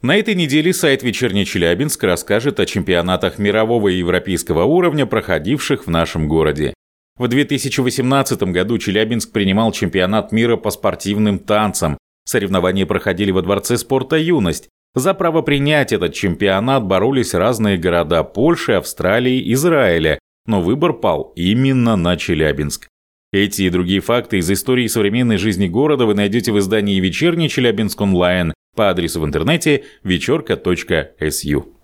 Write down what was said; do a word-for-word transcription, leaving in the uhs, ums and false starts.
На этой неделе сайт «Вечерний Челябинск» расскажет о чемпионатах мирового и европейского уровня, проходивших в нашем городе. В две тысячи восемнадцатом году Челябинск принимал чемпионат мира по спортивным танцам. Соревнования проходили во Дворце спорта «Юность». За право принять этот чемпионат боролись разные города Польши, Австралии, Израиля, но выбор пал именно на Челябинск. Эти и другие факты из истории современной жизни города вы найдете в издании «Вечерний Челябинск онлайн» по адресу в интернете вечерка точка эс ю.